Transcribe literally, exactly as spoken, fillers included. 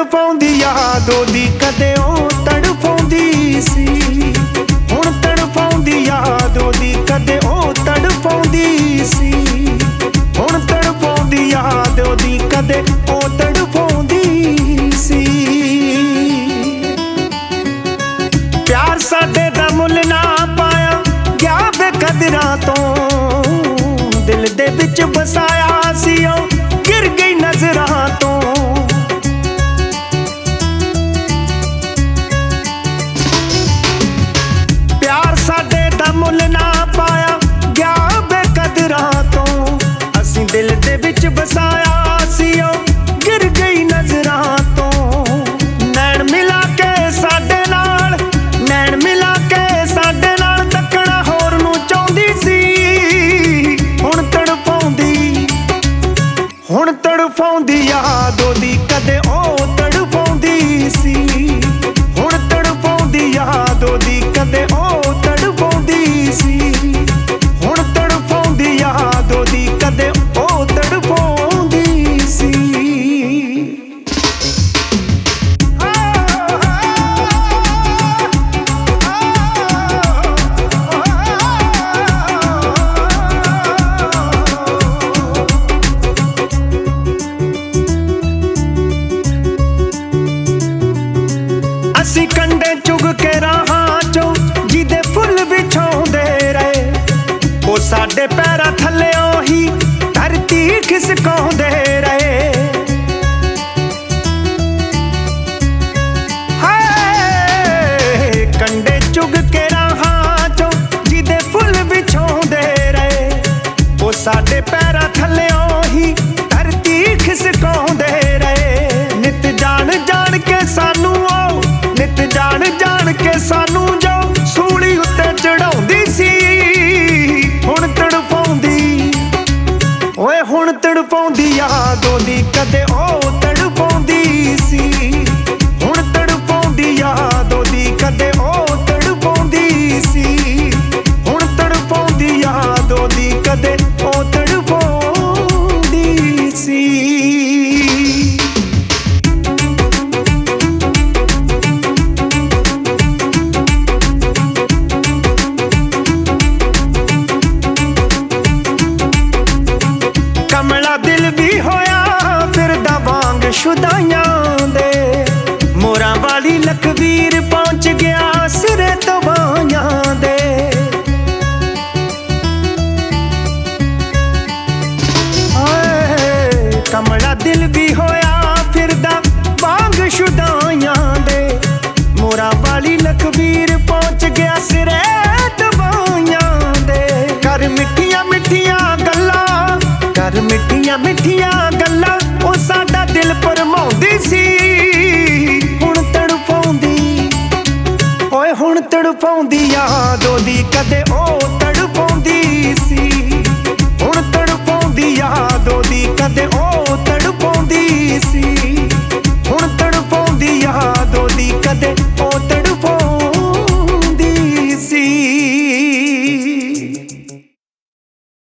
ਤੜਫਾਉਂਦੀ ਯਾਦ ਉਹਦੀ ਕਦੇ ਉਹ ਤੜਫਾਉਂਦੀ ਸੀ। ਹੁਣ ਤੜਫਾਉਂਦੀ ਯਾਦ ਉਹਦੀ ਕਦੇ ਉਹ ਤੜਫਾਉਂਦੀ ਸੀ। ਹੁਣ ਤੜਫਾਉਂਦੀ ਯਾਦ ਉਹਦੀ ਕਦੇ ਉਹ ਤੜਫਾਉਂਦੀ ਸੀ। ਪਿਆਰ ਸਾਡੇ ਦਾ ਮੁੱਲ ਨਾ ਪਾਇਆ ਗਿਆ ਬੇਕਦਰਾਂ ਤੋਂ, ਦਿਲ ਦੇ ਵਿੱਚ ਵਸਾਇਆ ਸੀ ਉਹ ਗਿਰ ਗਈ ਨਜ਼ਰਾਂ ਤੋਂ। ਪਿਆਰ ਸਾਡੇ ਦਾ ਮੁੱਲ ਨਾ ਪਾਇਆ ਗਿਆ ਬੇਕਦਰਾਂ ਤੋਂ, ਅਸੀਂ ਦਿਲ ਦੇ ਵਿੱਚ ਵਸਾਇਆ ਸੀ ਉਹ ਗਿਰ ਗਈ ਨਜ਼ਰਾਂ ਤੋਂ। ਨੈਣ ਮਿਲਾ ਕੇ ਸਾਡੇ ਨਾਲ, ਨੈਣ ਮਿਲਾ ਕੇ ਸਾਡੇ ਨਾਲ ਤੱਕਣਾ ਹੋਰ ਨੂੰ ਚਾਹੁੰਦੀ ਸੀ। ਹੁਣ ਤੜਫਾਉਂਦੀ, ਹੁਣ ਤੜਫਾਉਂਦੀ ਯਾਦ ਉਹਦੀ ਕਦੇ ਉਹ ਤੜਫਾਉਂਦੀ ਸੀ। ਹੁਣ ਤੜਫਾਉਂਦੀ ਯਾਦ ਉਹਦੀ ਕਦੇ ਉਹ ਤੜਫਾਉਂਦੀ ਸੀ। ਹੁਣ ਤੜਫਾਉਂਦੀ ਯਾਦ ਉਹਦੀ ਕਦੇ ਉਹ ਤੜਫਾਉਂਦੀ ਸੀ। ਅਸੀਂ ਕੰਡੇ ਚੁਗ ਕੇ ਰਾਹਾਂ ਚੋਂ ਜਿਹਦੇ ਫੁੱਲ ਵਿਛਾਉਂਦੇ ਰਹੇ, ਉਹ ਸਾਡੇ ਪੈਰਾਂ ਥੱਲਿਓਂ ਹੀ ਧਰਤੀ ਖਿਸਕਾਉਂਦੇ ਰਹੇ। ਹਾਏ ਕੰਡੇ ਚੁਗ ਕੇ ਰਾਹਾਂ ਚੋਂ ਜਿਹਦੇ ਫੁੱਲ ਵਿਛਾਉਂਦੇ ਰਹੇ, ਉਹ ਸਾਡੇ ਪੈਰਾਂ ਥੱਲਿਓਂ ਹੀ ਧਰਤੀ ਖਿਸਕਾਉਂਦੇ ਰਹੇ। ਨਿਤ ਜਾਣ ਜਾਣ ਕੇ ਸਾਨੂੰ ਉਹ, ਨਿਤ ਜਾਣ ਜਾਣ ਕੇ ਸਾਨੂੰ ਜੋ ਸੂਲੀ ਉੱਤੇ ਚੜਾਉਂਦੀ ਸੀ। ਹੁਣ ਤੜਫਾਉਂਦੀ, ਓਏ ਹੁਣ ਤੜਫਾਉਂਦੀ ਯਾਦ ਉਹਦੀ ਕਦੇ ਉਹ ਤੜਫਾਉਂਦੀ ਸੀ। ਹੁਣ ਤੜਫਾਉਂਦੀ ਯਾਦ ਉਹਦੀ ਕਦੇ ਉਹ ਤੜਫਾਉਂਦੀ ਸੀ। ਹੁਣ ਤੜਫਾਉਂਦੀ ਯਾਦ ਉਹਦੀ ਕਦੇ ਉਹ ਤੜਫਾਉਂਦੀ ਸੀ। ਕਮਲਾ ਦਿਲ ਵੀ ਹੋਇਆ ਫਿਰਦਾ ਵਾਂਗ ਸ਼ੁਦਾਈਆਂ ਦੇ, ਮੋਰਾਂ ਵਾਲੀ ਲਖਵੀਰ ਪਹੁੰਚ ਗਿਆ ਸਿਰੇ ਤੋਂ ਬਾਹਾਂ ਦੇ। ਹਾਏ ਕਮਲਾ ਦਿਲ ਵੀ ਹੋਇਆ ਫਿਰਦਾ ਵਾਂਗ ਸ਼ੁਦਾਈਆਂ ਦੇ, ਮੋਰਾਂ ਵਾਲੀ ਲਖਵੀਰ ਪਹੁੰਚ ਗਿਆ ਸਿਰੇ ਤੋਂ ਬਾਹਾਂ ਦੇ। ਕਰ ਮਿੱਠੀਆਂ ਮਿੱਠੀਆਂ ਗੱਲਾਂ, ਕਰ ਮਿੱਠੀਆਂ ਮਿੱਠੀਆਂ ਗੱਲਾਂ ਉਹ ਸਾਡਾ ਦਿਲ ਭਰਮਾਉਂਦੀ ਸੀ। ਹੁਣ ਤੜਫਾਉਂਦੀ, ਓਏ ਹੁਣ ਤੜਫਾਉਂਦੀ ਯਾਦ ਉਹਦੀ ਕਦੇ ਉਹ ਤੜਫਾਉਂਦੀ ਸੀ। ਹੁਣ ਤੜਫਾਉਂਦੀ ਯਾਦ ਉਹਦੀ ਕਦੇ ਉਹ ਤੜਫਾਉਂਦੀ ਸੀ। ਹੁਣ ਤੜਫਾਉਂਦੀ ਯਾਦ ਉਹਦੀ ਕਦੇ ਉਹ